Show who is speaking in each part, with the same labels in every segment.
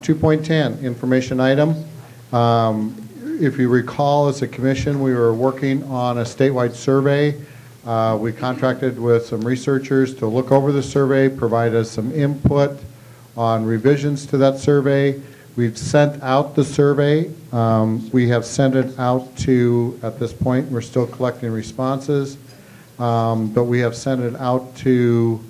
Speaker 1: 2.10, information item. If you recall, as a commission, we were working on a statewide survey. We contracted with some researchers to look over the survey, provide us some input on revisions to that survey. We've sent out the survey. We have sent it out to, at this point, we're still collecting responses, but we have sent it out to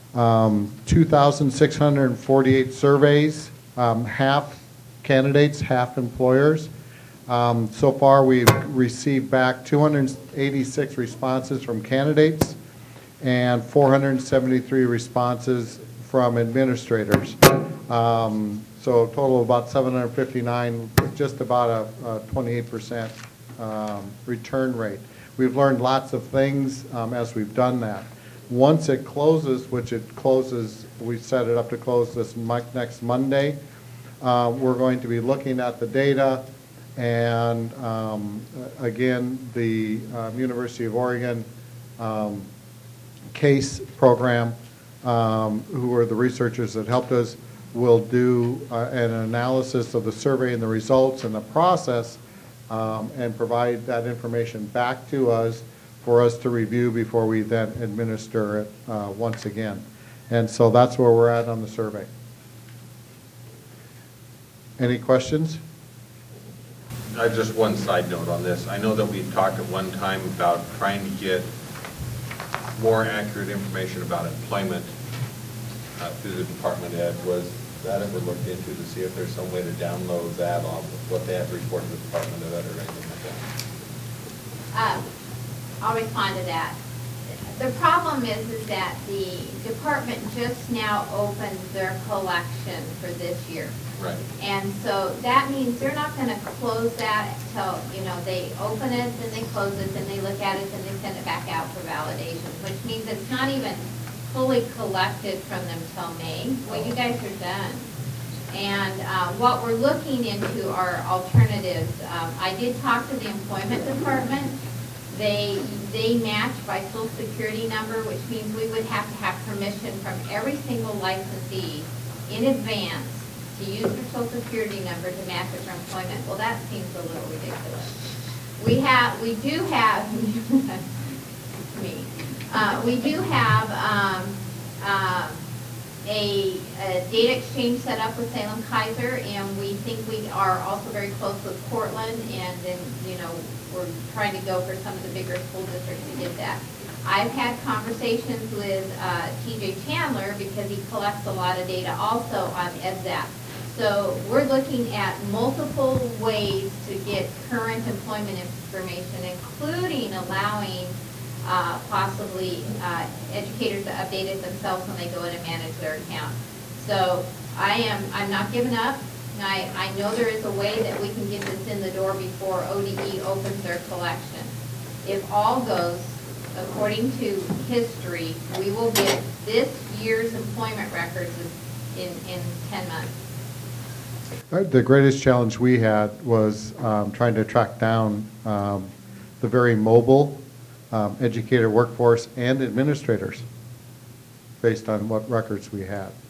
Speaker 1: 2,648 surveys, half candidates, half employers. So far, we've received back 286 responses from candidates and 473 responses from administrators. So a total of about 759, just about a 28% return rate. We've learned lots of things as we've done that. Once it closes, which it closes, we set it up to close this next Monday, we're going to be looking at the data, and again, the University of Oregon CASE program, who are the researchers that helped us, will do an analysis of the survey and the results and the process, and provide that information back to us for us to review before we then administer it once again. And so that's where we're at on the survey. Any questions?
Speaker 2: Just one side note on this. I know that we talked at one time about trying to get more accurate information about employment through the department head. Was that ever looked into to see if there's some way to download that on what they have to report to the department of ed or anything like that?
Speaker 3: I'll respond to that. The problem is that the department just now opened their collection for this year.
Speaker 2: Right.
Speaker 3: And so that means they're not going to close that until, they open it, then they close it, then they look at it, then they send it back out for validation, which means it's not even fully collected from them till May. Well, you guys are done. And what we're looking into are alternatives. I did talk to the employment department. They match by social security number, which means we would have to have permission from every single licensee in advance to use their social security number to match it for employment. Well, that seems a little ridiculous. We do have a data exchange set up with Salem Kaiser, and we think we are also very close with Portland, and then, we're trying to go for some of the bigger school districts to get that. I've had conversations with TJ Chandler because he collects a lot of data also on EdZap. So we're looking at multiple ways to get current employment information, including allowing possibly educators to update it themselves when they go in and manage their account. So I'm not giving up. I know there is a way that we can get this in the door before ODE opens their collection. If all goes according to history, we will get this year's employment records in 10 months.
Speaker 1: The greatest challenge we had was trying to track down the very mobile educator workforce and administrators based on what records we had.